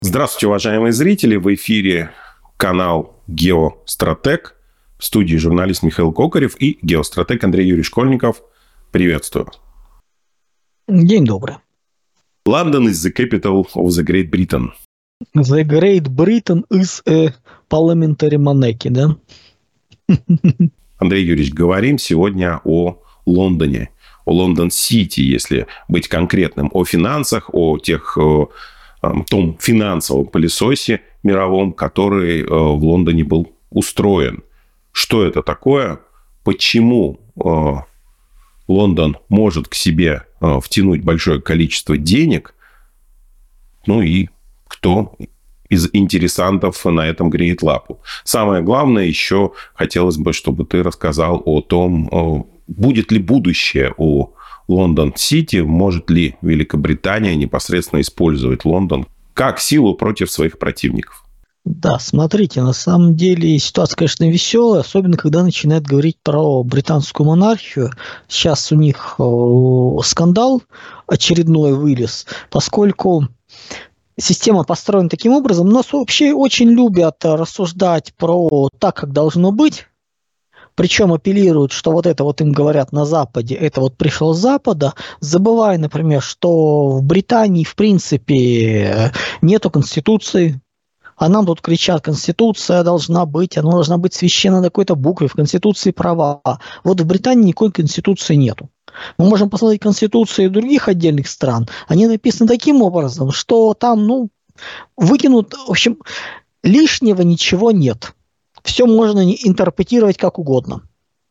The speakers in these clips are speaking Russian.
Здравствуйте, уважаемые зрители! В эфире канал «Геостратег». В студии журналист Михаил Кокарев и геостратег Андрей Юрьевич Школьников. Приветствую. День добрый. London is the capital of the Great Britain. The Great Britain is a parliamentary monarchy, да? Андрей Юрьевич, говорим сегодня о Лондоне, о Лондон-Сити, если быть конкретным, о финансах, о том финансовом пылесосе мировом, который в Лондоне был устроен. Что это такое? Почему Лондон может к себе втянуть большое количество денег? Ну и кто из интересантов на этом греет лапу? Самое главное, еще хотелось бы, чтобы ты рассказал о том, будет ли будущее у Лондон-Сити, может ли Великобритания непосредственно использовать Лондон как силу против своих противников. Да, смотрите, на самом деле ситуация, конечно, веселая, особенно когда начинают говорить про британскую монархию. Сейчас у них скандал очередной вылез, поскольку система построена таким образом. Нас вообще очень любят рассуждать про так, как должно быть. Причем апеллируют, что вот это вот им говорят на Западе, это вот пришло с Запада, забывая, например, что в Британии, в принципе, нету Конституции, а нам тут кричат, Конституция должна быть, она должна быть священна на какой-то букве, в Конституции права. Вот в Британии никакой Конституции нету. Мы можем посмотреть Конституции других отдельных стран, они написаны таким образом, что там, выкинут, в общем, лишнего ничего нет. Все можно интерпретировать как угодно.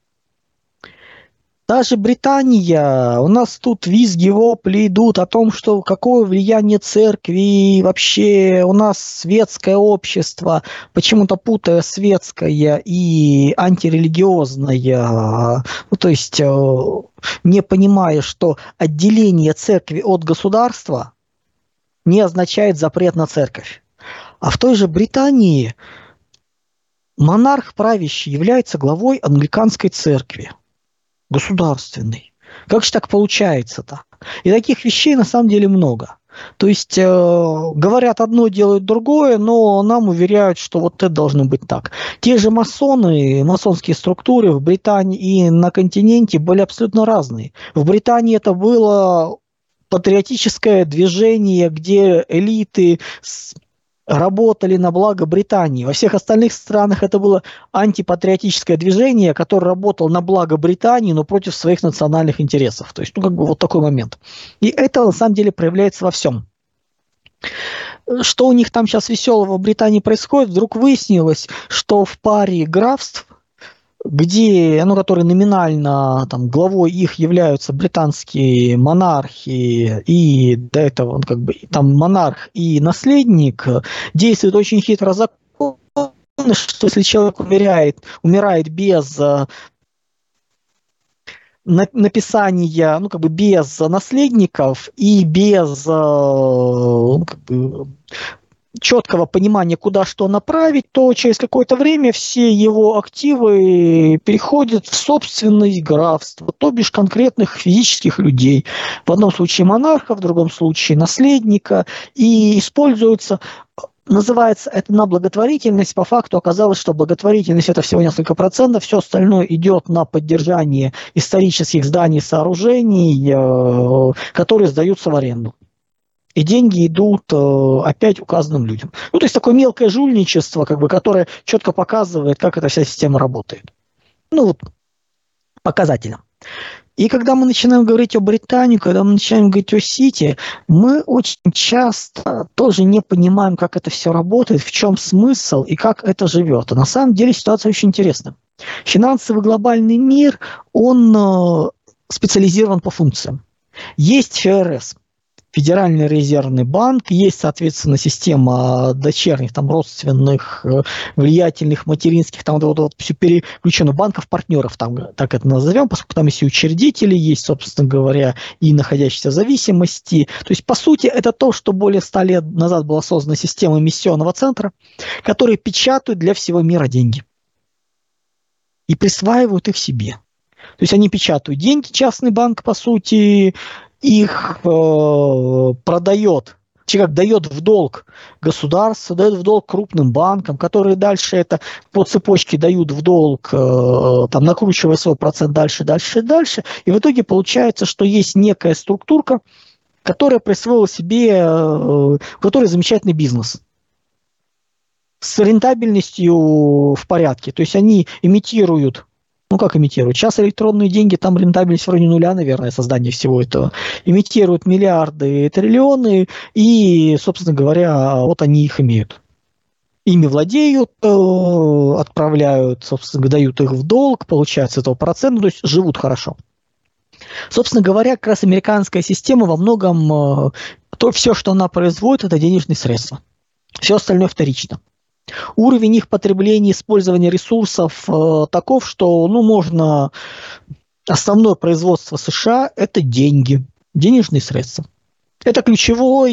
Даже Британия, у нас тут визги, вопли идут о том, что какое влияние церкви, вообще у нас светское общество, почему-то путая светское и антирелигиозное, то есть не понимая, что отделение церкви от государства не означает запрет на церковь. А в той же Британии монарх правящий является главой англиканской церкви, государственной. Как же так получается-то? И таких вещей на самом деле много. То есть говорят одно, делают другое, но нам уверяют, что вот это должно быть так. Те же масоны, масонские структуры в Британии и на континенте были абсолютно разные. В Британии это было патриотическое движение, где элиты работали на благо Британии. Во всех остальных странах это было антипатриотическое движение, которое работало на благо Британии, но против своих национальных интересов. То есть, вот такой момент. И это на самом деле проявляется во всем. Что у них там сейчас веселого в Британии происходит? Вдруг выяснилось, что в паре графств, которые номинально главой их являются британские монархи, и до этого там монарх и наследник, действует очень хитро закон, что если человек умирает без написания, без наследников и без четкого понимания, куда что направить, то через какое-то время все его активы переходят в собственность графства, то бишь конкретных физических людей. В одном случае монарха, в другом случае наследника, и используется, называется это на благотворительность. По факту оказалось, что благотворительность это всего несколько процентов, все остальное идет на поддержание исторических зданий, сооружений, которые сдаются в аренду. И деньги идут опять указанным людям. То есть такое мелкое жульничество, которое четко показывает, как эта вся система работает. Показательно. И когда мы начинаем говорить о Британии, когда мы начинаем говорить о Сити, мы очень часто тоже не понимаем, как это все работает, в чем смысл и как это живет. А на самом деле ситуация очень интересная. Финансовый глобальный мир, он специализирован по функциям. Есть ФРС. Федеральный резервный банк, есть, соответственно, система дочерних, родственных, влиятельных, материнских, все переключено, банков-партнеров, так это назовем, поскольку там есть и учредители, есть, собственно говоря, и находящиеся в зависимости. То есть, по сути, это то, что более 100 лет назад была создана система эмиссионного центра, которые печатают для всего мира деньги и присваивают их себе. То есть, они печатают деньги, частный банк, по сути, их продает Человек дает в долг государству, дает в долг крупным банкам, которые дальше это по цепочке дают в долг, там, накручивая свой процент дальше, дальше, дальше. И в итоге получается, что есть некая структурка, которая присвоила себе, у которой замечательный бизнес с рентабельностью в порядке. То есть они имитируют, ну как имитируют, сейчас электронные деньги, там рентабельность в районе нуля, наверное, создание всего этого, имитируют миллиарды, триллионы, и, собственно говоря, вот они их имеют. Ими владеют, отправляют, собственно, дают их в долг, получают с этого процент, то есть живут хорошо. Собственно говоря, как раз американская система во многом, все, что она производит, это денежные средства. Все остальное вторично. Уровень их потребления, использования ресурсов таков, что можно... Основное производство США – это деньги, денежные средства. Это ключевой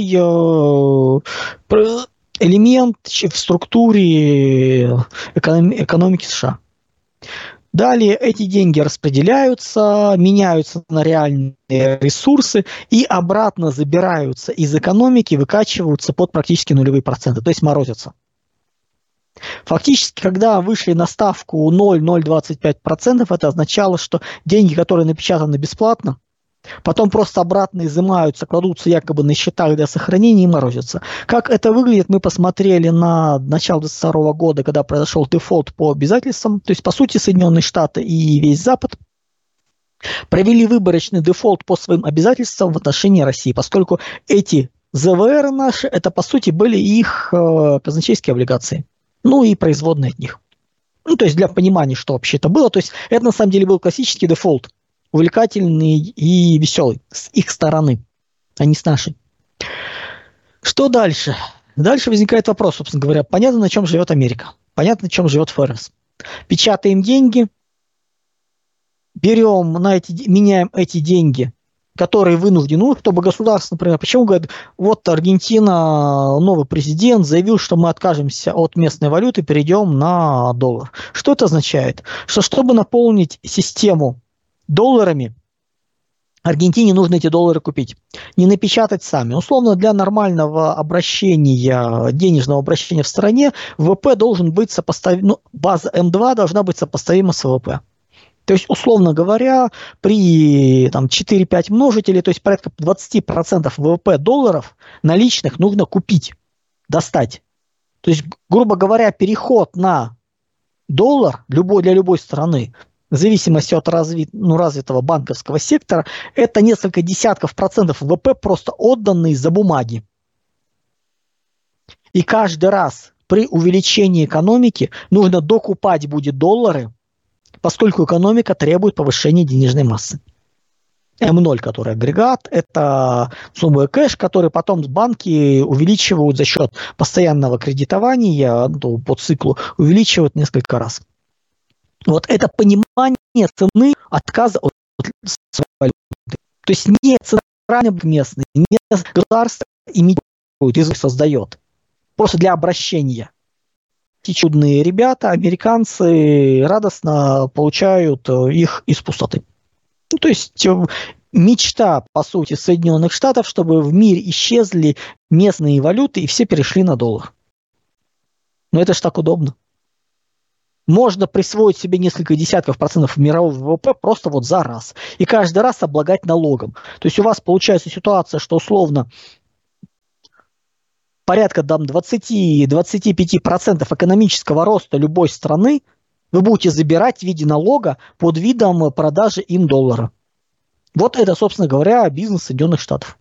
элемент в структуре экономики США. Далее эти деньги распределяются, меняются на реальные ресурсы и обратно забираются из экономики, выкачиваются под практически нулевые проценты, то есть морозятся. Фактически, когда вышли на ставку 0,025%, это означало, что деньги, которые напечатаны бесплатно, потом просто обратно изымаются, кладутся якобы на счетах для сохранения и морозятся. Как это выглядит, мы посмотрели на начало 2022 года, когда произошел дефолт по обязательствам, то есть, по сути, Соединенные Штаты и весь Запад провели выборочный дефолт по своим обязательствам в отношении России, поскольку эти ЗВР наши, это, по сути, были их казначейские облигации. Ну и производные от них. То есть для понимания, что вообще это было. То есть это на самом деле был классический дефолт. Увлекательный и веселый. С их стороны, а не с нашей. Что дальше? Дальше возникает вопрос, собственно говоря. Понятно, на чем живет Америка. Понятно, на чем живет ФРС. Печатаем деньги. Меняем эти деньги, которые вынуждены, чтобы государство, например, почему говорят, вот Аргентина, новый президент заявил, что мы откажемся от местной валюты, перейдем на доллар. Что это означает? Что чтобы наполнить систему долларами, Аргентине нужно эти доллары купить, не напечатать сами. Условно, для нормального обращения, денежного обращения в стране, ВВП должен быть сопоставим, база М2 должна быть сопоставима с ВВП. То есть, условно говоря, при 4-5 множителей, то есть порядка 20% ВВП долларов наличных нужно купить, достать. То есть, грубо говоря, переход на доллар для любой страны, в зависимости от развитого банковского сектора, это несколько десятков процентов ВВП, просто отданные за бумаги. И каждый раз при увеличении экономики нужно докупать будет доллары, поскольку экономика требует повышения денежной массы. М0, который агрегат, это сумма кэш, который потом банки увеличивают за счет постоянного кредитования по циклу, увеличивают несколько раз. Вот это понимание цены отказа от своей валюты. То есть не центральный местный, не государство имитирует, язык создает. Просто для обращения. Эти чудные ребята, американцы, радостно получают их из пустоты. То есть мечта, по сути, Соединенных Штатов, чтобы в мире исчезли местные валюты и все перешли на доллар. Но это ж так удобно. Можно присвоить себе несколько десятков процентов мирового ВВП просто вот за раз. И каждый раз облагать налогом. То есть у вас получается ситуация, что условно порядка 20-25% экономического роста любой страны вы будете забирать в виде налога под видом продажи им доллара. Вот это, собственно говоря, бизнес Соединенных Штатов.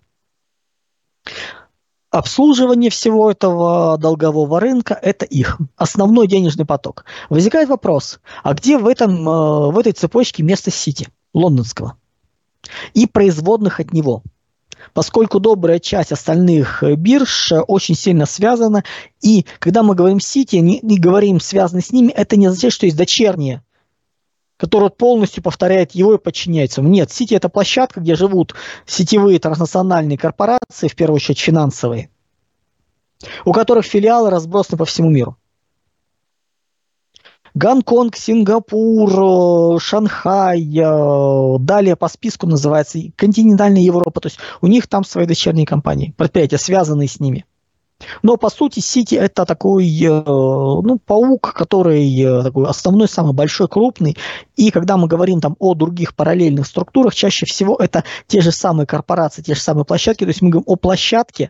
Обслуживание всего этого долгового рынка – это их основной денежный поток. Возникает вопрос, а где в этой цепочке место Сити, лондонского, и производных от него? Поскольку добрая часть остальных бирж очень сильно связана, и когда мы говорим Сити, не говорим связаны с ними, это не означает, что есть дочерние, которые полностью повторяют его и подчиняются ему. Нет, Сити – это площадка, где живут сетевые транснациональные корпорации, в первую очередь финансовые, у которых филиалы разбросаны по всему миру. Гонконг, Сингапур, Шанхай, далее по списку называется континентальная Европа. То есть у них там свои дочерние компании, предприятия, связанные с ними. Но, по сути, Сити – это такой паук, который такой основной, самый большой, крупный. И когда мы говорим там о других параллельных структурах, чаще всего это те же самые корпорации, те же самые площадки. То есть мы говорим о площадке,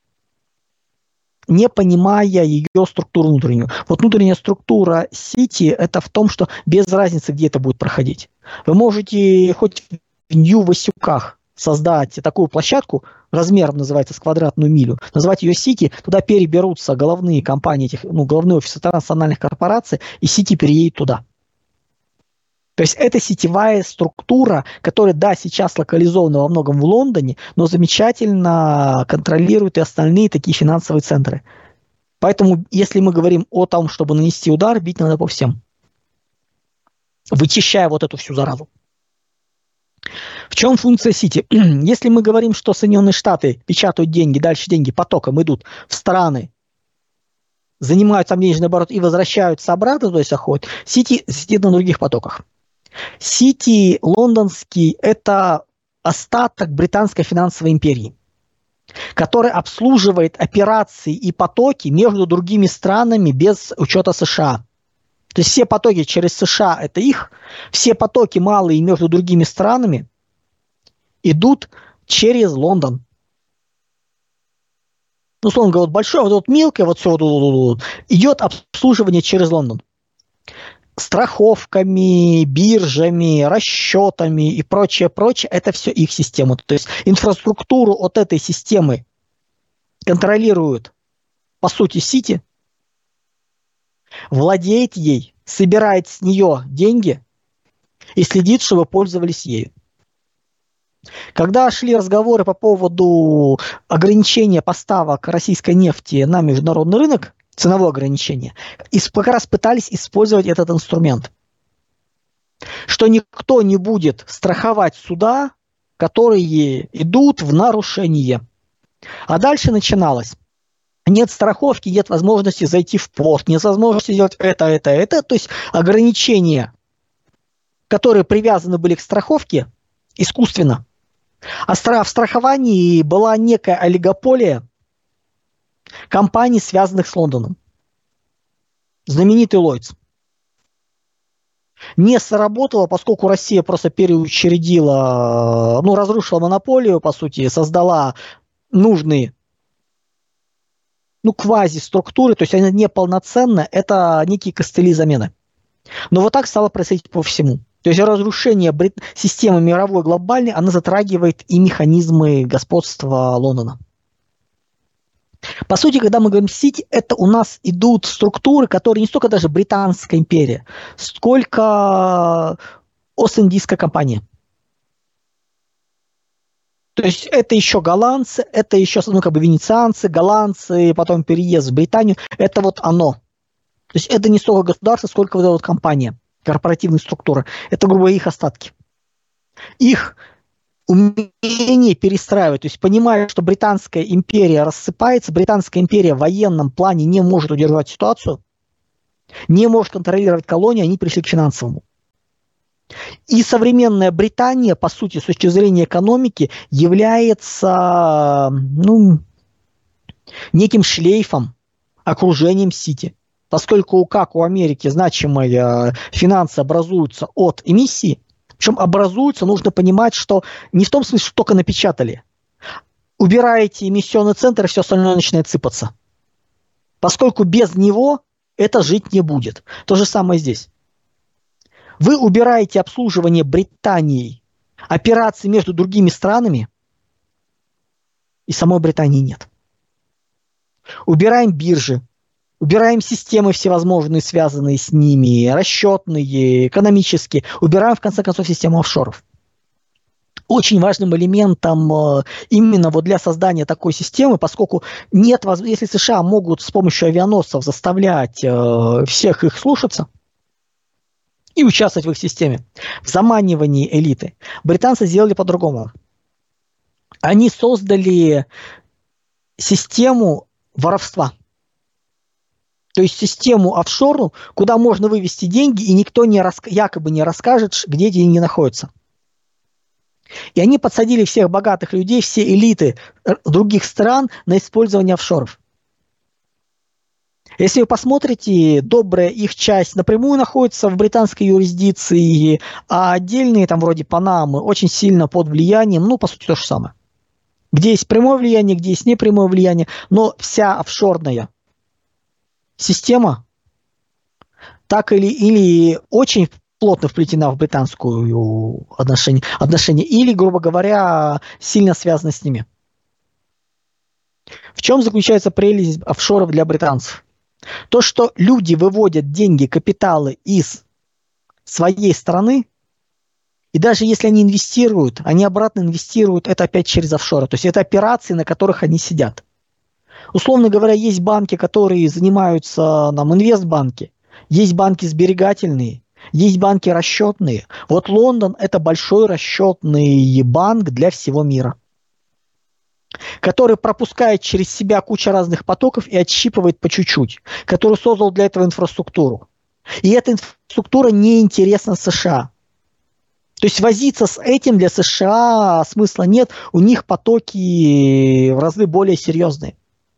не понимая ее структуру внутреннюю. Вот внутренняя структура Сити – это в том, что без разницы, где это будет проходить. Вы можете хоть в Нью-Васюках создать такую площадку, размером называется с квадратную милю, назвать ее Сити, туда переберутся головные компании, головные офисы транснациональных корпораций, и Сити переедет туда. То есть это сетевая структура, которая, да, сейчас локализована во многом в Лондоне, но замечательно контролирует и остальные такие финансовые центры. Поэтому, если мы говорим о том, чтобы нанести удар, бить надо по всем, вычищая вот эту всю заразу. В чем функция Сити? Если мы говорим, что Соединенные Штаты печатают деньги, дальше деньги потоком идут в страны, занимают там денежный оборот и возвращаются обратно, то есть заходят, Сити сидит на других потоках. Сити лондонский – это остаток британской финансовой империи, который обслуживает операции и потоки между другими странами без учета США. То есть все потоки через США – это их, все потоки малые между другими странами идут через Лондон. Ну, условно говоря, вот большое, вот мелкое, вот все идет обслуживание через Лондон. Страховками, биржами, расчетами и прочее, это все их система. То есть инфраструктуру от этой системы контролирует, по сути, Сити, владеет ей, собирает с нее деньги и следит, чтобы пользовались ею. Когда шли разговоры по поводу ограничения поставок российской нефти на международный рынок, ценовое ограничение, и как раз пытались использовать этот инструмент. Что никто не будет страховать суда, которые идут в нарушение. А дальше начиналось. Нет страховки, нет возможности зайти в порт, нет возможности сделать это. То есть ограничения, которые привязаны были к страховке, искусственно. А в страховании была некая олигополия компаний, связанных с Лондоном. Знаменитый Lloyds. Не сработало, поскольку Россия просто переучредила, разрушила монополию, по сути, создала нужные, квази-структуры, то есть они неполноценны, это некие костыли замены. Но вот так стало происходить по всему. То есть разрушение системы мировой глобальной, она затрагивает и механизмы господства Лондона. По сути, когда мы говорим Сити, это у нас идут структуры, которые не столько даже Британская империя, сколько Ост-Индийская компания. То есть это еще голландцы, это еще венецианцы, голландцы, потом переезд в Британию. Это вот оно. То есть это не столько государство, сколько вот эта вот компания, корпоративная структура. Это, грубо говоря, их остатки. Их умение перестраивать, то есть понимая, что Британская империя рассыпается, Британская империя в военном плане не может удержать ситуацию, не может контролировать колонии, они пришли к финансовому. И современная Британия, по сути, с точки зрения экономики, является неким шлейфом, окружением Сити. Поскольку, как у Америки, значимые финансы образуются от эмиссии, причем образуются, нужно понимать, что не в том смысле, что только напечатали. Убираете эмиссионный центр, и все остальное начинает сыпаться. Поскольку без него это жить не будет. То же самое здесь. Вы убираете обслуживание Британии, операции между другими странами, и самой Британии нет. Убираем биржи, убираем системы всевозможные, связанные с ними, расчетные, экономические. Убираем, в конце концов, систему офшоров. Очень важным элементом именно вот для создания такой системы, поскольку нет, если США могут с помощью авианосцев заставлять всех их слушаться и участвовать в их системе, в заманивании элиты, британцы сделали по-другому. Они создали систему воровства. То есть систему офшорную, куда можно вывести деньги, и никто якобы не расскажет, где деньги находятся. И они подсадили всех богатых людей, все элиты других стран на использование офшоров. Если вы посмотрите, добрая их часть напрямую находится в британской юрисдикции, а отдельные, там вроде Панамы, очень сильно под влиянием, ну, по сути, то же самое. Где есть прямое влияние, где есть непрямое влияние, но вся офшорная система так или очень плотно вплетена в британскую отношения, или, грубо говоря, сильно связана с ними. В чем заключается прелесть офшоров для британцев? То, что люди выводят деньги, капиталы из своей страны, и даже если они инвестируют, они обратно инвестируют это опять через офшоры. То есть это операции, на которых они сидят. Условно говоря, есть банки, которые занимаются, инвестбанки, есть банки сберегательные, есть банки расчетные. Вот Лондон – это большой расчетный банк для всего мира, который пропускает через себя кучу разных потоков и отщипывает по чуть-чуть, который создал для этого инфраструктуру. И эта инфраструктура не интересна США. То есть возиться с этим для США смысла нет, у них потоки в разы более серьезные.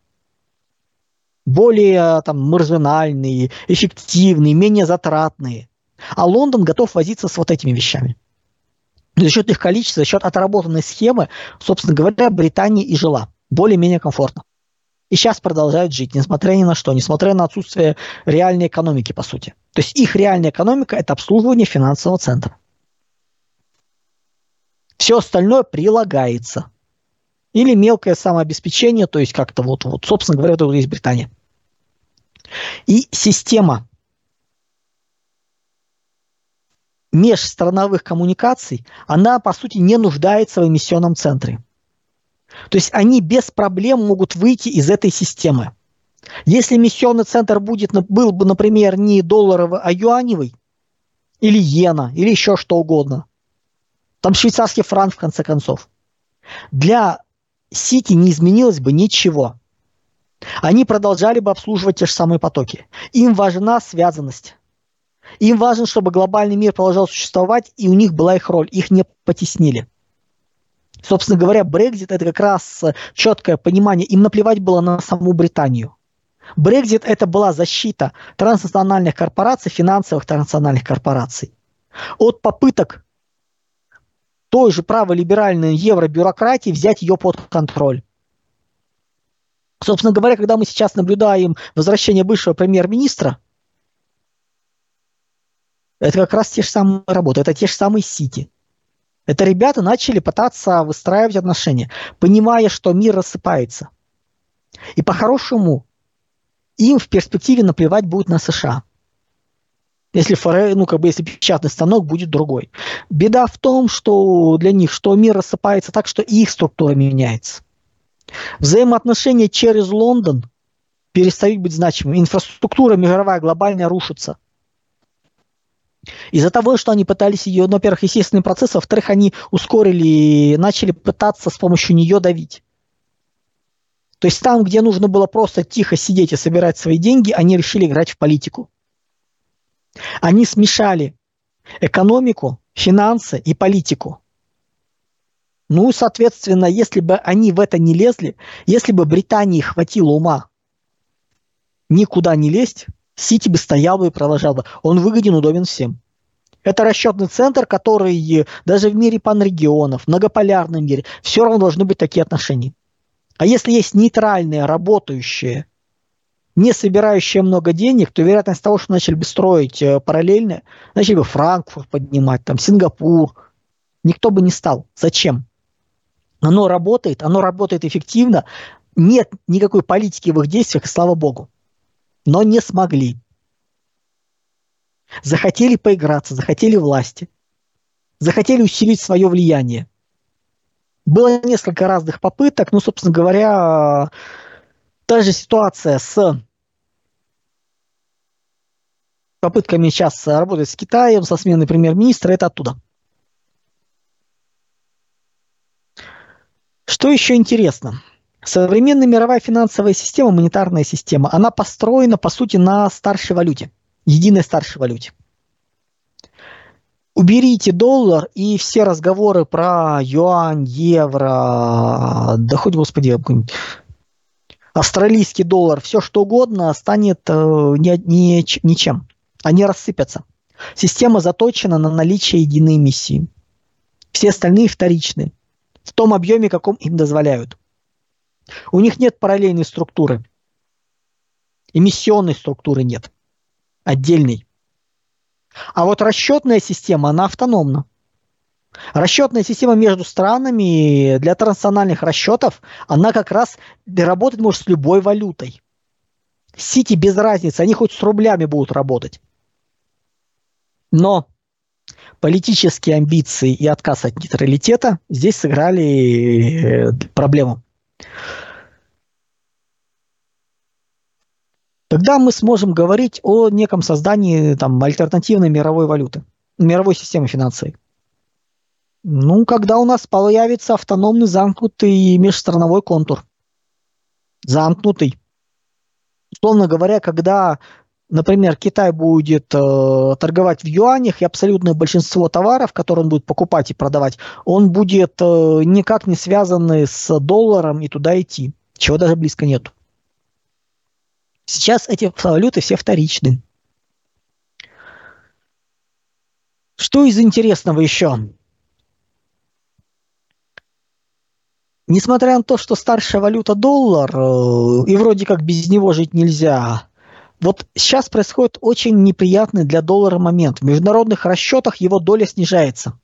Более маржинальные, эффективные, менее затратные. А Лондон готов возиться с вот этими вещами. За счет их количества, за счет отработанной схемы, собственно говоря, Британия и жила более-менее комфортно. И сейчас продолжают жить, несмотря ни на что, несмотря на отсутствие реальной экономики, по сути. То есть их реальная экономика – это обслуживание финансового центра. Все остальное прилагается. Или мелкое самообеспечение, то есть как-то собственно говоря, это есть Британия. И система межстрановых коммуникаций, она, по сути, не нуждается в эмиссионном центре. То есть они без проблем могут выйти из этой системы. Если эмиссионный центр был бы, например, не долларовый, а юаневый, или иена, или еще что угодно, там швейцарский франк, в конце концов, для Сити не изменилось бы ничего. Они продолжали бы обслуживать те же самые потоки. Им важна связанность. Им важно, чтобы глобальный мир продолжал существовать, и у них была их роль, их не потеснили. Собственно говоря, Брексит – это как раз четкое понимание, им наплевать было на саму Британию. Брексит – это была защита транснациональных корпораций, финансовых транснациональных корпораций от попыток той же праволиберальной евробюрократии взять ее под контроль. Собственно говоря, когда мы сейчас наблюдаем возвращение бывшего премьер-министра, это как раз те же самые работы, это те же самые Сити. Это ребята начали пытаться выстраивать отношения, понимая, что мир рассыпается. И по-хорошему им в перспективе наплевать будет на США. Если печатный станок будет другой. Беда в том, что для них, что мир рассыпается так, что и их структура меняется. Взаимоотношения через Лондон перестают быть значимыми. Инфраструктура мировая, глобальная рушится. Из-за того, что они пытались ее, во-первых, естественный процесс, во-вторых, они ускорили, начали пытаться с помощью нее давить. То есть там, где нужно было просто тихо сидеть и собирать свои деньги, они решили играть в политику. Они смешали экономику, финансы и политику. Ну, соответственно, если бы они в это не лезли, если бы Британии хватило ума никуда не лезть, Сити бы стоял бы и продолжал бы. Он выгоден, удобен всем. Это расчетный центр, который даже в мире панрегионов, многополярном мире, все равно должны быть такие отношения. А если есть нейтральные, работающие, не собирающие много денег, то вероятность того, что начали бы строить параллельно, начали бы Франкфурт поднимать, Сингапур, никто бы не стал. Зачем? Оно работает эффективно, нет никакой политики в их действиях, и слава богу. Но не смогли. Захотели поиграться, захотели власти, захотели усилить свое влияние. Было несколько разных попыток, собственно говоря, та же ситуация с попытками сейчас работать с Китаем, со сменой премьер-министра, это оттуда. Что еще интересно? Современная мировая финансовая система, монетарная система, она построена, по сути, на старшей валюте, единой старшей валюте. Уберите доллар, и все разговоры про юань, евро, да хоть, господи, австралийский доллар, все что угодно станет ничем. Они рассыпятся. Система заточена на наличие единой эмиссии. Все остальные вторичные. В том объеме, каком им дозволяют. У них нет параллельной структуры. Эмиссионной структуры нет. Отдельной. А вот расчетная система, она автономна. Расчетная система между странами для транснациональных расчетов, она как раз работать может с любой валютой. Сити без разницы, они хоть с рублями будут работать. Но политические амбиции и отказ от нейтралитета здесь сыграли проблему. Тогда мы сможем говорить о неком создании там, альтернативной мировой валюты, мировой системы финансовой. Ну, когда у нас появится автономный замкнутый межстрановой контур. Замкнутый. Условно говоря, когда, например, Китай будет торговать в юанях, и абсолютное большинство товаров, которые он будет покупать и продавать, он будет никак не связанный с долларом и туда идти, чего даже близко нету. Сейчас эти валюты все вторичны. Что из интересного еще? Несмотря на то, что старшая валюта доллар, и вроде как без него жить нельзя, вот сейчас происходит очень неприятный для доллара момент. В международных расчетах его доля снижается.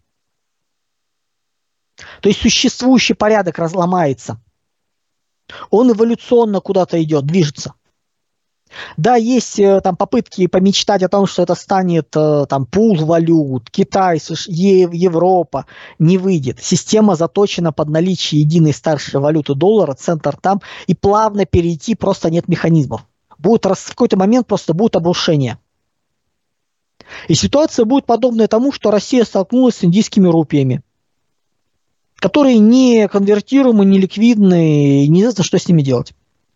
То есть существующий порядок разломается. Он эволюционно куда-то идет, движется. Да, есть там попытки помечтать о том, что это станет там пул валют, Китай, Европа, не выйдет. Система заточена под наличие единой старшей валюты доллара, центр там, и плавно перейти просто нет механизмов. Будет в какой-то момент просто будет обрушение. И ситуация будет подобная тому, что Россия столкнулась с индийскими рупиями, которые не конвертируемы, не ликвидны, и неизвестно, что с ними делать.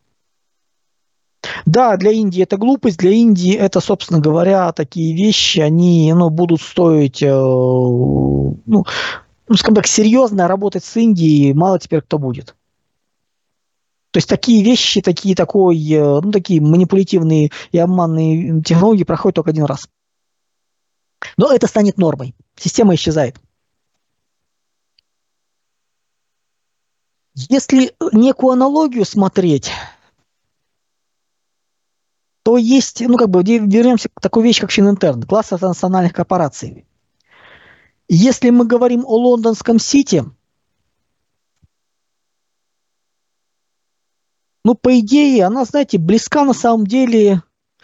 Да, для Индии это глупость, для Индии это, собственно говоря, такие вещи, они будут стоить, скажем так, серьезно работать с Индией, мало теперь кто будет. То есть такие вещи, такие манипулятивные и обманные технологии проходят только один раз. Но это станет нормой. Система исчезает. Если некую аналогию смотреть, то есть, вернемся к такой вещи, как Фининтерн, класс транснациональных корпораций. Если мы говорим о лондонском Сити, по идее, она, знаете, близка на самом деле,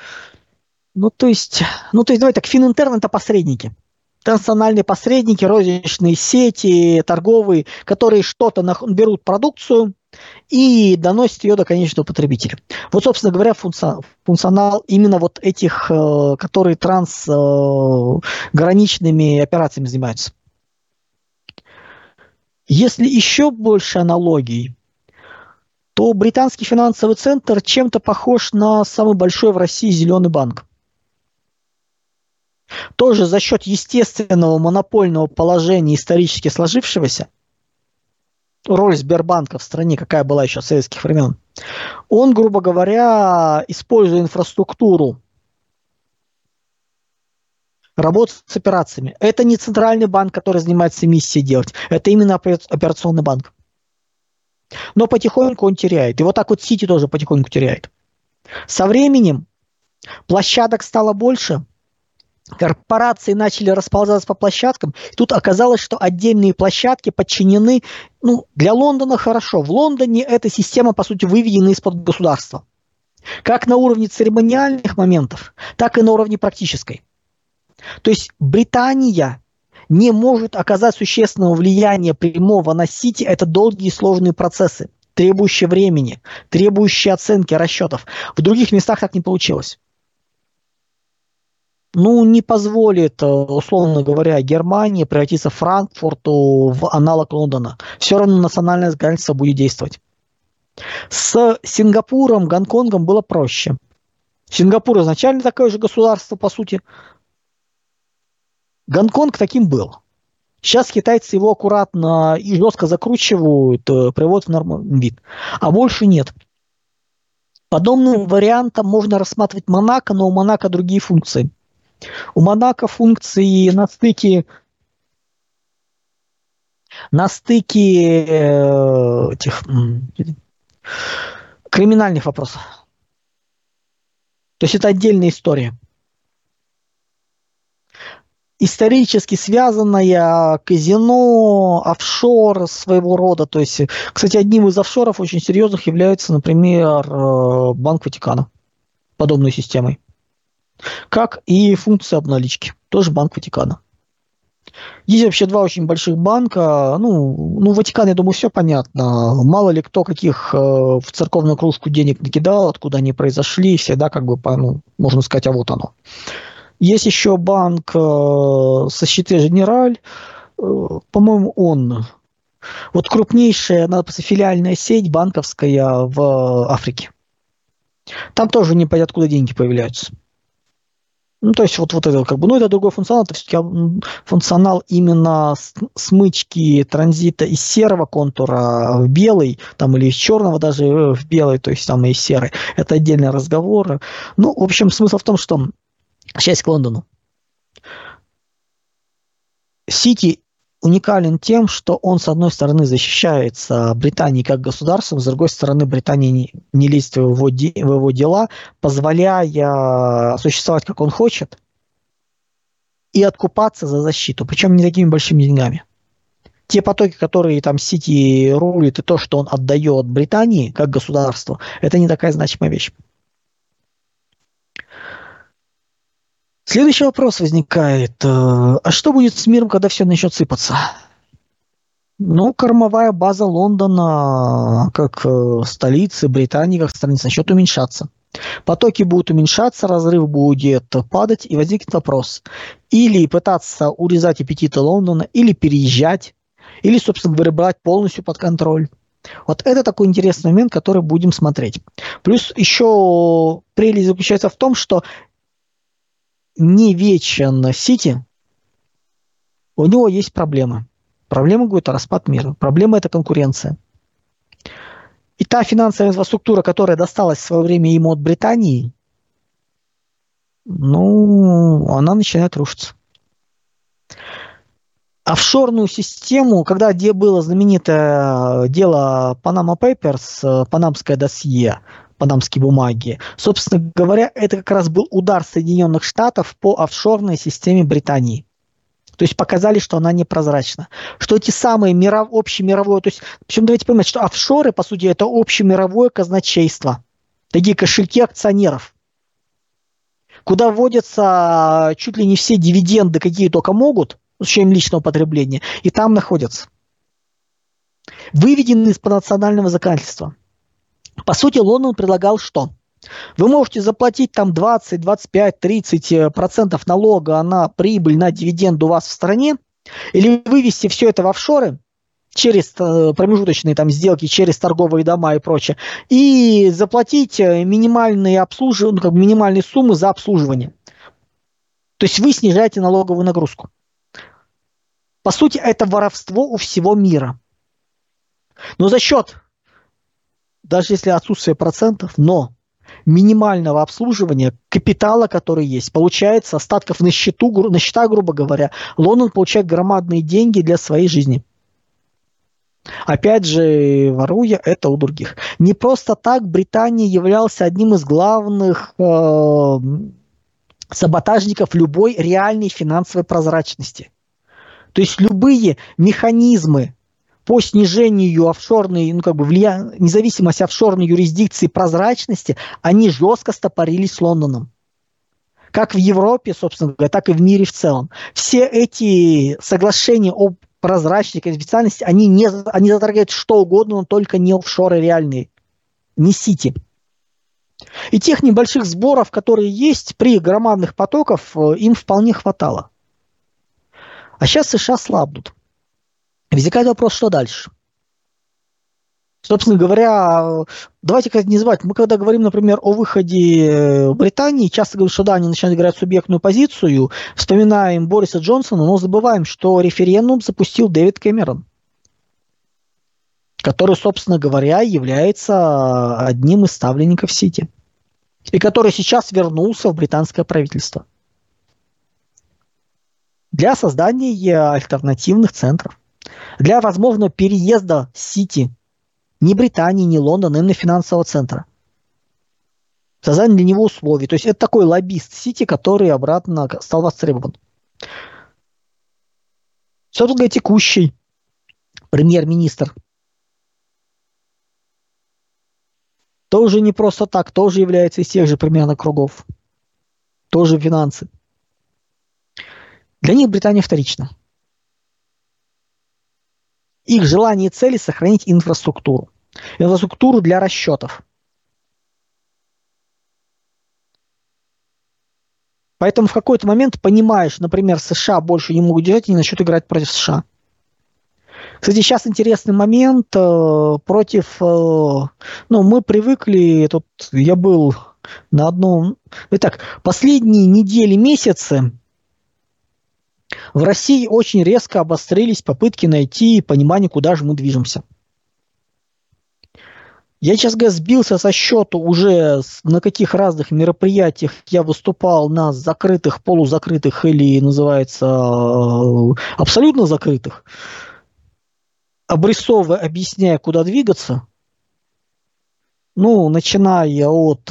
давайте так, Фининтерн – это посредники. Транснациональные посредники, розничные сети, торговые, которые что-то берут продукцию и доносят ее до конечного потребителя. Вот, собственно говоря, функционал именно вот этих, которые трансграничными операциями занимаются. Если еще больше аналогий, то британский финансовый центр чем-то похож на самый большой в России зеленый банк. Тоже за счет естественного монопольного положения исторически сложившегося, роль Сбербанка в стране, какая была еще с советских времен, он, грубо говоря, используя инфраструктуру, работает с операциями. Это не центральный банк, который занимается эмиссией делать, это именно операционный банк. Но потихоньку он теряет. И вот так вот Сити тоже потихоньку теряет. Со временем площадок стало больше, корпорации начали расползаться по площадкам. И тут оказалось, что отдельные площадки подчинены, для Лондона хорошо. В Лондоне эта система, по сути, выведена из-под государства. Как на уровне церемониальных моментов, так и на уровне практической. То есть Британия не может оказать существенного влияния прямого на Сити. Это долгие и сложные процессы, требующие времени, требующие оценки, расчетов. В других местах так не получилось. Не позволит, условно говоря, Германии превратиться Франкфурту в аналог Лондона. Все равно национальное законодательство будет действовать. С Сингапуром, Гонконгом было проще. Сингапур изначально такое же государство, по сути. Гонконг таким был. Сейчас китайцы его аккуратно и жестко закручивают, приводят в нормальный вид. А больше нет. Подобным вариантом можно рассматривать Монако, но у Монако другие функции. У Монако функции на стыке этих криминальных вопросов. То есть это отдельная история. Исторически связанная казино, офшор своего рода. То есть, кстати, одним из офшоров очень серьезных является, например, Банк Ватикана, подобной системой. Как и функция обналички, тоже Банк Ватикана. Есть вообще два очень больших банка. Ну, Ватикан, я думаю, все понятно. Мало ли кто каких в церковную кружку денег накидал, откуда они произошли, всегда как бы, можно сказать, а вот оно. Есть еще банк Société Générale, по-моему, он. Вот крупнейшая, филиальная сеть банковская в Африке. Там тоже не понятно, откуда деньги появляются. Ну, то есть вот это как бы, это другой функционал, это все-таки функционал именно смычки транзита из серого контура в белый, там, или из черного даже в белый, то есть там и серый. Это отдельный разговор. Ну, в общем, смысл в том, что сейчас к Лондону. Сити уникален тем, что он, с одной стороны, защищается Британией как государством, с другой стороны, Британия не лезет в его дела, позволяя существовать, как он хочет, и откупаться за защиту, причем не такими большими деньгами. Те потоки, которые там Сити рулит, и то, что он отдает Британии как государству, это не такая значимая вещь. Следующий вопрос возникает. А что будет с миром, когда все начнет сыпаться? Ну, кормовая база Лондона, как столицы Британии, как страницы, начнет уменьшаться. Потоки будут уменьшаться, разрыв будет падать, и возникнет вопрос. Или пытаться урезать аппетиты Лондона, или переезжать, или, собственно говоря, брать полностью под контроль. Вот это такой интересный момент, который будем смотреть. Плюс еще прелесть заключается в том, что не вечен Сити, у него есть проблемы. Проблема будет распад мира. Проблема – это конкуренция. И та финансовая инфраструктура, которая досталась в свое время ему от Британии, она начинает рушиться. Офшорную систему, когда было знаменитое дело Panama Papers, панамское досье, панамские бумаги, собственно говоря, это как раз был удар Соединенных Штатов по офшорной системе Британии. То есть показали, что она непрозрачна. Что эти самые общемировое... То есть, причем давайте понимать, что офшоры, по сути, это общемировое казначейство. Такие кошельки акционеров. Куда вводятся чуть ли не все дивиденды, какие только могут, с учетом личного потребления, и там находятся. Выведены из-под национального законодательства. По сути, Лондон предлагал что? Вы можете заплатить там 20, 25, 30% налога на прибыль, на дивиденд у вас в стране, или вывести все это в офшоры через промежуточные там сделки, через торговые дома и прочее, и заплатить минимальные суммы за обслуживание. То есть вы снижаете налоговую нагрузку. По сути, это воровство у всего мира. Но за счет, даже если отсутствие процентов, но минимального обслуживания капитала, который есть, получается остатков на счетах, грубо говоря, Лондон получает громадные деньги для своей жизни. Опять же, воруя это у других. Не просто так Британия являлся одним из главных саботажников любой реальной финансовой прозрачности. То есть любые механизмы по снижению офшорной, независимости офшорной юрисдикции прозрачности, они жестко стопорились с Лондоном. Как в Европе, собственно говоря, так и в мире в целом. Все эти соглашения о прозрачности, конфиденциальности, они затрагивают что угодно, но только не офшоры реальные, не Сити. И тех небольших сборов, которые есть при громадных потоках, им вполне хватало. А сейчас США слабнут. Возникает вопрос, что дальше? Собственно говоря, давайте не забывать, мы когда говорим, например, о выходе Британии, часто говорим, что да, они начинают играть субъектную позицию, вспоминаем Бориса Джонсона, но забываем, что референдум запустил Дэвид Кэмерон, который, собственно говоря, является одним из ставленников Сити, и который сейчас вернулся в британское правительство для создания альтернативных центров, для возможного переезда Сити ни Британии, ни Лондона, именно финансового центра. Создание для него условий. То есть это такой лоббист Сити, который обратно стал востребован. Собственно говоря, текущий премьер-министр тоже не просто так, тоже является из тех же примерно кругов. Тоже финансы. Для них Британия вторична. Их желание и цели сохранить инфраструктуру. Инфраструктуру для расчетов. Поэтому в какой-то момент понимаешь, например, США больше не могут держать и не начнут играть против США. Кстати, сейчас интересный момент против... мы привыкли... Тут я был на одном... Итак, последние недели, месяцы в России очень резко обострились попытки найти понимание, куда же мы движемся. Я, честно говоря, сбился со счету уже на каких разных мероприятиях я выступал на закрытых, полузакрытых или, называется, абсолютно закрытых, обрисовывая, объясняя, куда двигаться. Начиная от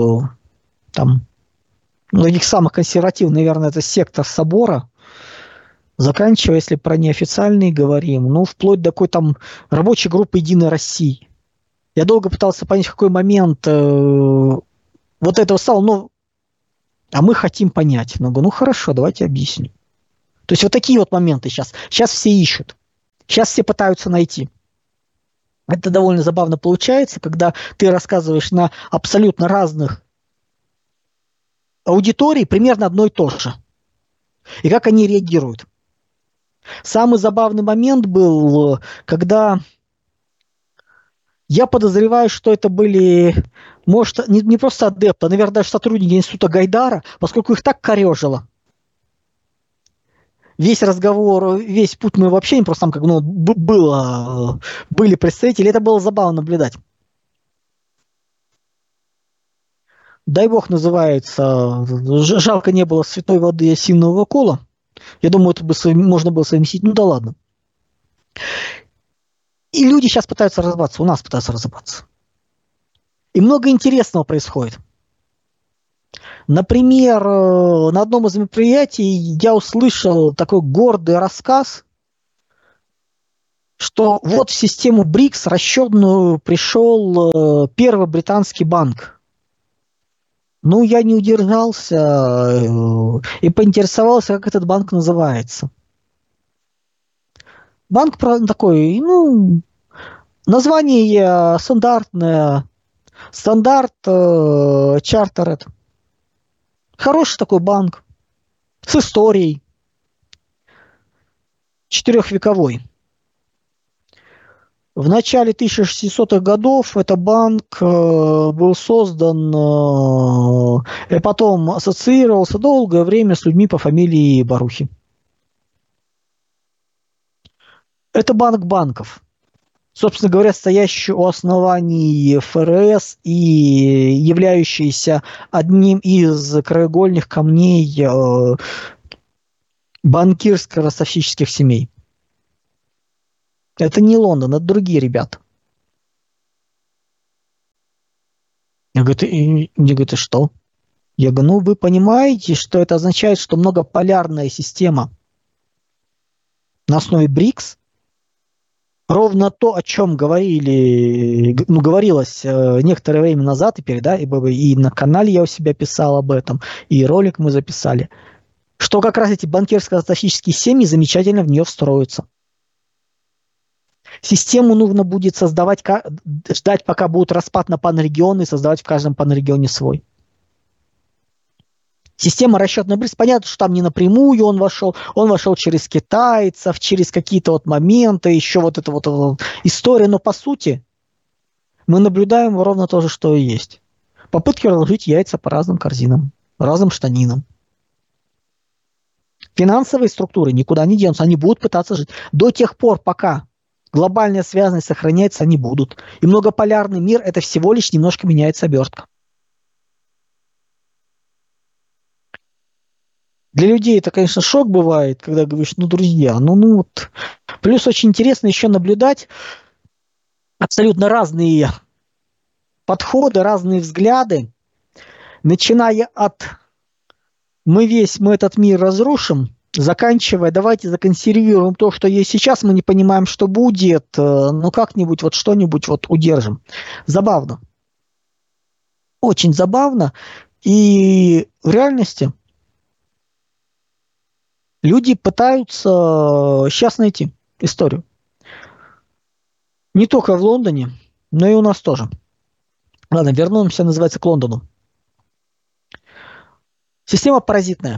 таких самых консервативных, наверное, это сектор собора, заканчивая, если про неофициальные говорим, вплоть до такой рабочей группы «Единой России». Я долго пытался понять, в какой момент вот этого стало, а мы хотим понять. Хорошо, давайте объясню. То есть вот такие вот моменты сейчас. Сейчас все ищут. Сейчас все пытаются найти. Это довольно забавно получается, когда ты рассказываешь на абсолютно разных аудиторий примерно одно и то же. И как они реагируют. Самый забавный момент был, когда... Я подозреваю, что это были, может, не просто адепты, а, наверное, даже сотрудники института Гайдара, поскольку их так корежило. Весь разговор, весь путь мы вообще не просто были представители, это было забавно наблюдать. Дай бог называется, жалко не было святой воды и осинового кола. Я думаю, это бы можно было совместить, да ладно. И люди сейчас пытаются разобраться, у нас пытаются разобраться. И много интересного происходит. Например, на одном из мероприятий я услышал такой гордый рассказ, что вот в систему БРИКС расчетную пришел первый британский банк. Я не удержался и поинтересовался, как этот банк называется. Банк такой, название стандартное, Chartered. Хороший такой банк, с историей, 4-вековой. В начале 1600-х годов этот банк был создан и потом ассоциировался долгое время с людьми по фамилии Барухи. Это банк банков, собственно говоря, стоящий у оснований ФРС и являющийся одним из краеугольных камней банкирско-ростовщических семей. Это не Лондон, это другие ребята. Я говорю, и что? Я говорю, вы понимаете, что это означает, что многополярная система на основе БРИКС, ровно то, о чем говорилось некоторое время назад, и на канале я у себя писал об этом, и ролик мы записали, что как раз эти банкирско-ростовщические семьи замечательно в нее встроятся. Систему нужно будет ждать, пока будет распад на панрегионы, и создавать в каждом панрегионе свой. Система расчетной БРИКС, понятно, что там не напрямую он вошел через китайцев, через какие-то моменты, еще эта история, но по сути Мы наблюдаем ровно то же, что и есть. Попытки разложить яйца по разным корзинам, разным штанинам. Финансовые структуры никуда не денутся, они будут пытаться жить. До тех пор, пока глобальная связанность сохраняется, они будут. И многополярный мир – это всего лишь немножко меняется обертка. Для людей это, конечно, шок бывает, когда говоришь, ну, друзья, ну вот. Плюс очень интересно еще наблюдать абсолютно разные подходы, разные взгляды, начиная от мы этот мир разрушим, заканчивая давайте законсервируем то, что есть сейчас, мы не понимаем, что будет, но как-нибудь вот что-нибудь вот удержим. Забавно. Очень забавно. И в реальности люди пытаются сейчас найти историю. Не только в Лондоне, но и у нас тоже. Ладно, вернемся, называется, к Лондону. Система паразитная.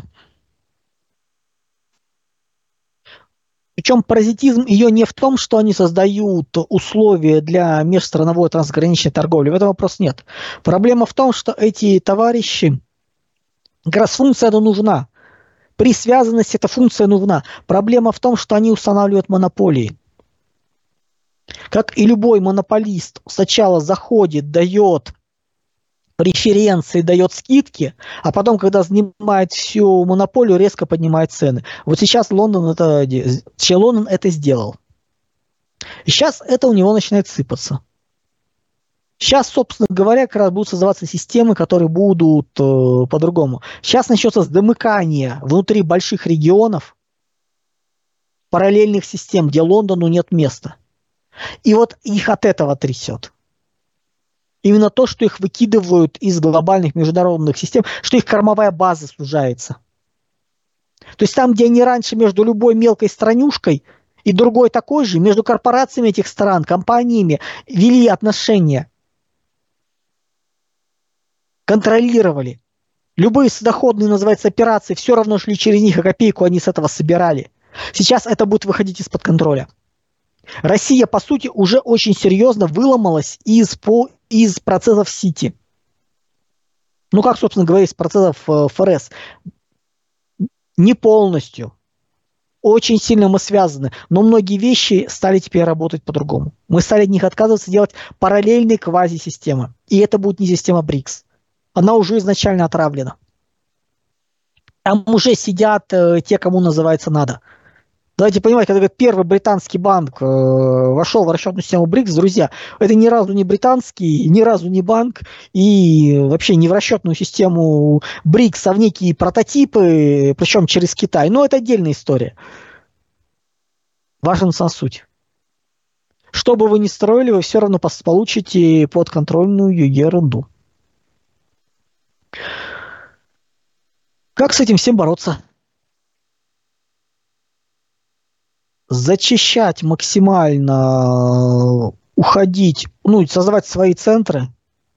Причем паразитизм ее не в том, что они создают условия для межстрановой трансграничной торговли. В этом вопрос нет. Проблема в том, что эти товарищи, как раз функция эта нужна. При связанности эта функция нужна. Проблема в том, что они устанавливают монополии. Как и любой монополист сначала заходит, дает преференции, дает скидки, а потом, когда занимает всю монополию, резко поднимает цены. Вот сейчас Лондон это сделал. И сейчас это у него начинает сыпаться. Сейчас, собственно говоря, как раз будут создаваться системы, которые будут по-другому. Сейчас начнется замыкание внутри больших регионов, параллельных систем, где Лондону нет места. И вот их от этого трясет. Именно то, что их выкидывают из глобальных международных систем, что их кормовая база сужается. То есть там, где они раньше между любой мелкой странюшкой и другой такой же, между корпорациями этих стран, компаниями вели отношения, контролировали. Любые доходные, называется, операции все равно шли через них, а копейку они с этого собирали. Сейчас это будет выходить из-под контроля. Россия, по сути, уже очень серьезно выломалась из процессов Сити. Ну, как, собственно говоря, из процессов ФРС. Не полностью. Очень сильно мы связаны. Но многие вещи стали теперь работать по-другому. Мы стали от них отказываться, делать параллельные квазисистемы. И это будет не система БРИКС. Она уже изначально отравлена. Там уже сидят те, кому называется надо. Давайте понимать, когда первый британский банк вошел в расчетную систему БРИКС, друзья, это ни разу не британский, ни разу не банк, и вообще не в расчетную систему БРИКС, а в некие прототипы, причем через Китай. Но это отдельная история. Важна сама суть. Что бы вы ни строили, вы все равно получите подконтрольную ерунду. Как с этим всем бороться? Зачищать максимально, уходить, создавать свои центры.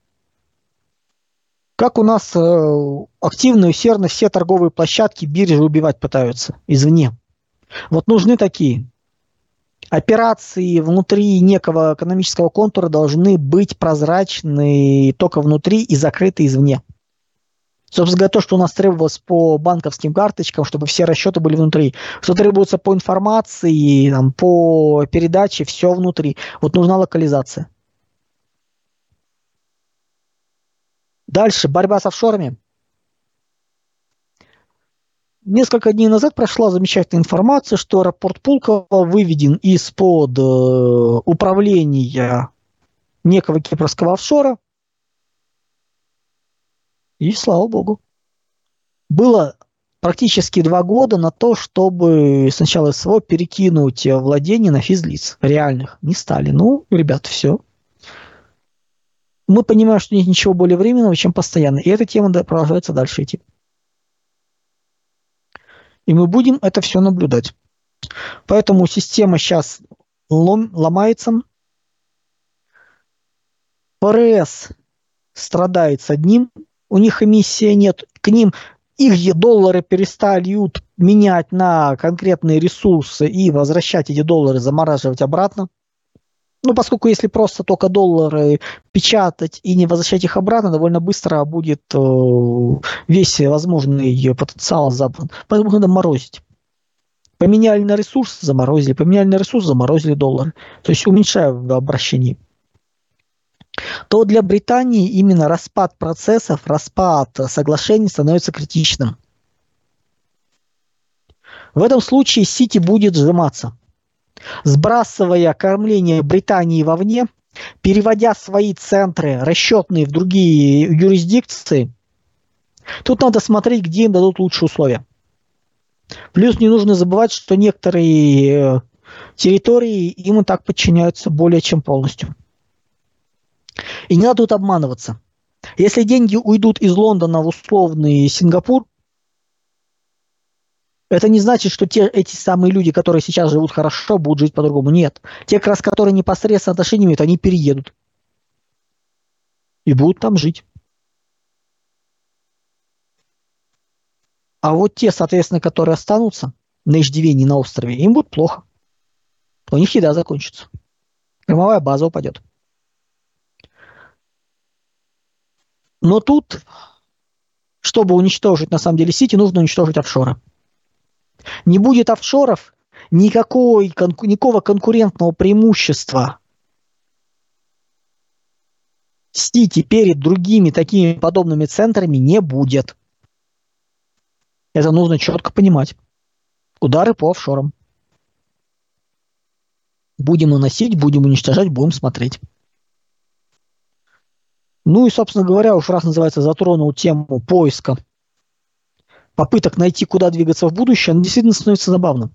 Как у нас активно и усердно все торговые площадки, биржи убивать пытаются извне. Вот нужны такие. Операции внутри некого экономического контура должны быть прозрачны только внутри и закрыты извне. Собственно говоря, то, что у нас требовалось по банковским карточкам, чтобы все расчеты были внутри. Что требуется по информации, по передаче, все внутри. Вот нужна локализация. Дальше, борьба с офшорами. Несколько дней назад прошла замечательная информация, что аэропорт Пулково выведен из-под управления некого кипрского офшора. И слава богу. Было практически 2 года на то, чтобы сначала СВО перекинуть владение на физлиц реальных. Не стали. Ребята, все. Мы понимаем, что нет ничего более временного, чем постоянно. И эта тема продолжается дальше идти. И мы будем это все наблюдать. Поэтому система сейчас ломается. ФРС страдает с одним. У них эмиссии нет. К ним их доллары перестали менять на конкретные ресурсы и возвращать эти доллары, замораживать обратно. Ну, поскольку если просто только доллары печатать и не возвращать их обратно, довольно быстро будет весь возможный потенциал забран. Поэтому надо морозить. Поменяли на ресурс, заморозили. Поменяли на ресурс, заморозили доллары. То есть уменьшая в обращении. То для Британии именно распад процессов, распад соглашений становится критичным. В этом случае Сити будет сжиматься, сбрасывая кормление Британии вовне, переводя свои центры расчетные в другие юрисдикции. Тут надо смотреть, где им дадут лучшие условия. Плюс не нужно забывать, что некоторые территории им и так подчиняются более чем полностью. И не надо тут обманываться. Если деньги уйдут из Лондона в условный Сингапур, это не значит, что эти самые люди, которые сейчас живут хорошо, будут жить по-другому. Нет. Те, как раз, которые непосредственно отношения имеют, они переедут. И будут там жить. А вот те, соответственно, которые останутся на иждивении на острове, им будет плохо. У них еда закончится. Кормовая база упадет. Но тут, чтобы уничтожить, на самом деле, Сити, нужно уничтожить офшоры. Не будет офшоров, никакого конкурентного преимущества Сити перед другими такими подобными центрами не будет. Это нужно четко понимать. Удары по офшорам. Будем наносить, будем уничтожать, будем смотреть. Ну и, собственно говоря, уж раз называется, затронул тему поиска, попыток найти, куда двигаться в будущее, оно действительно становится забавным.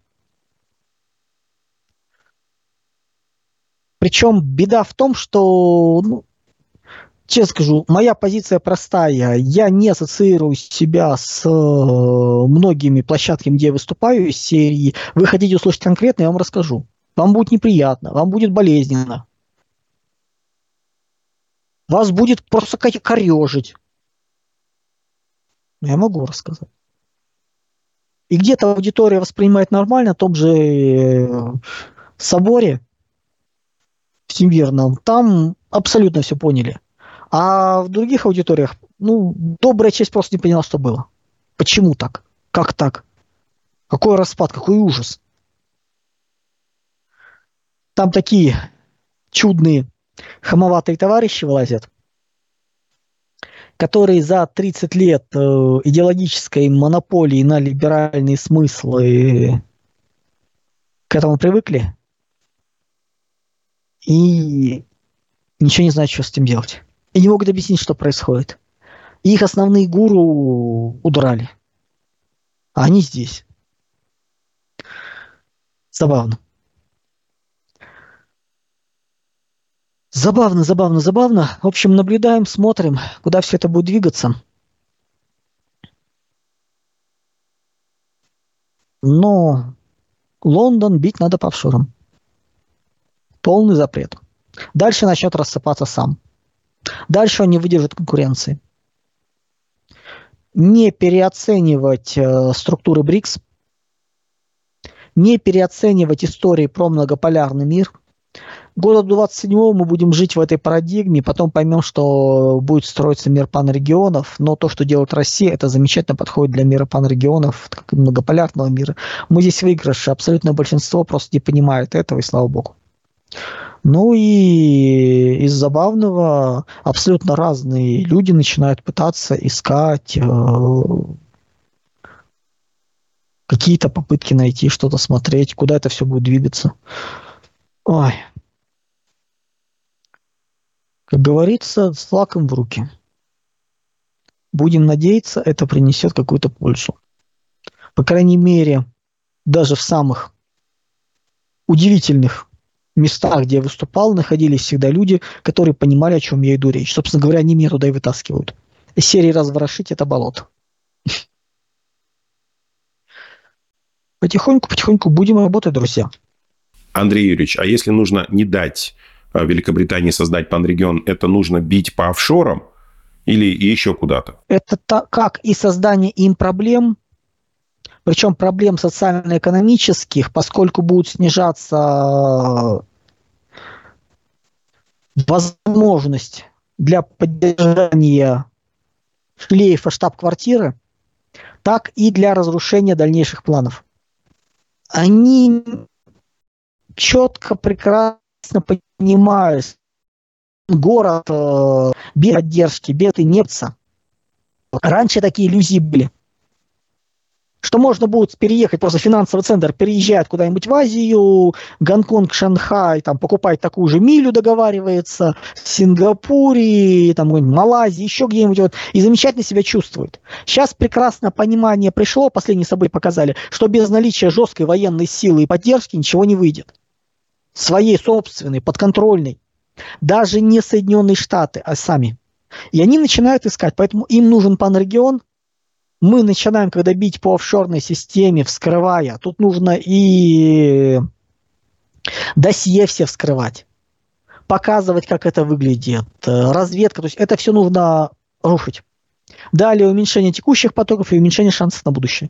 Причем беда в том, что, честно скажу, моя позиция простая. Я не ассоциирую себя с многими площадками, где я выступаю из серии. Вы хотите услышать конкретно, я вам расскажу. Вам будет неприятно, вам будет болезненно. Вас будет просто корежить. Я могу рассказать. И где-то аудитория воспринимает нормально, в том же соборе всемирном, там абсолютно все поняли. А в других аудиториях, добрая часть просто не поняла, что было. Почему так? Как так? Какой распад, какой ужас. Там такие чудные, хамоватые товарищи вылазят, которые за 30 лет идеологической монополии на либеральные смыслы к этому привыкли и ничего не знают, что с этим делать. И не могут объяснить, что происходит. И их основные гуру удрали. А они здесь. Забавно. Забавно. В общем, наблюдаем, смотрим, куда все это будет двигаться. Но Лондон бить надо по офшорам. Полный запрет. Дальше начнет рассыпаться сам. Дальше он не выдержит конкуренции. Не переоценивать структуры БРИКС. Не переоценивать истории про многополярный мир. Года 27-го мы будем жить в этой парадигме, потом поймем, что будет строиться мир панрегионов, но то, что делает Россия, это замечательно подходит для мира панрегионов, как и многополярного мира. Мы здесь выигрыши, абсолютное большинство просто не понимает этого, и слава богу. Ну и из забавного абсолютно разные люди начинают пытаться искать какие-то попытки найти, что-то смотреть, куда это все будет двигаться. Ой. Как говорится, с лаком в руки. Будем надеяться, это принесет какую-то пользу. По крайней мере, даже в самых удивительных местах, где я выступал, находились всегда люди, которые понимали, о чем я иду речь. Собственно говоря, они меня туда и вытаскивают. Из серии «Разворошить это болото». Потихоньку будем работать, друзья. Андрей Юрьевич, а если нужно не дать Великобритании создать панрегион, это нужно бить по офшорам или еще куда-то? Это как и создание им проблем, причем проблем социально-экономических, поскольку будут снижаться возможность для поддержания шлейфа штаб-квартиры, так и для разрушения дальнейших планов. Они четко, прекрасно понимают, город без поддержки, без немца. Раньше такие иллюзии были. Что можно будет переехать, просто финансовый центр переезжает куда-нибудь в Азию, Гонконг, Шанхай, там покупает такую же милю, договаривается, в Сингапуре, там, в Малайзии, еще где-нибудь, вот, и замечательно себя чувствует. Сейчас прекрасное понимание пришло, последние события показали, что без наличия жесткой военной силы и поддержки ничего не выйдет. Своей собственной, подконтрольной. Даже не Соединенные Штаты, а сами. И они начинают искать, поэтому им нужен панрегион. Мы начинаем, когда бить по офшорной системе, вскрывая, тут нужно и досье все вскрывать, показывать, как это выглядит, разведка, то есть это все нужно рушить. Далее уменьшение текущих потоков и уменьшение шансов на будущее.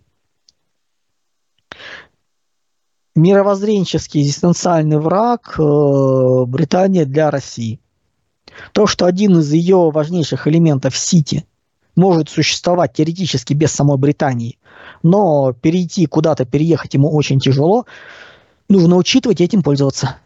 Мировоззренческий экзистенциальный враг Британия для России. То, что один из ее важнейших элементов Сити может существовать теоретически без самой Британии, но перейти куда-то, переехать ему очень тяжело, нужно учитывать и этим пользоваться.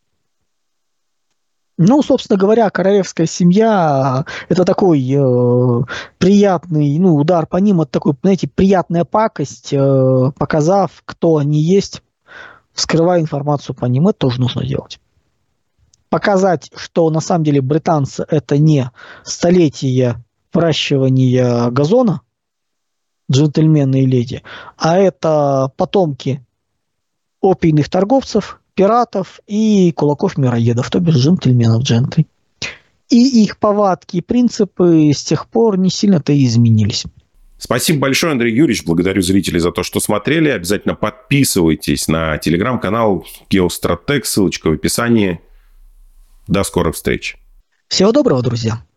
Ну, собственно говоря, королевская семья – это такой приятный, удар по ним, это такой, знаете, приятная пакость, показав, кто они есть, вскрывая информацию по ним, это тоже нужно делать. Показать, что на самом деле британцы – это не столетия выращивания газона, джентльмены и леди, а это потомки опийных торговцев, пиратов и кулаков-мироедов, то бишь джентльменов, джентлей. И их повадки и принципы с тех пор не сильно-то и изменились. Спасибо большое, Андрей Юрьевич. Благодарю зрителей за то, что смотрели. Обязательно подписывайтесь на телеграм-канал Геостратег. Ссылочка в описании. До скорых встреч. Всего доброго, друзья.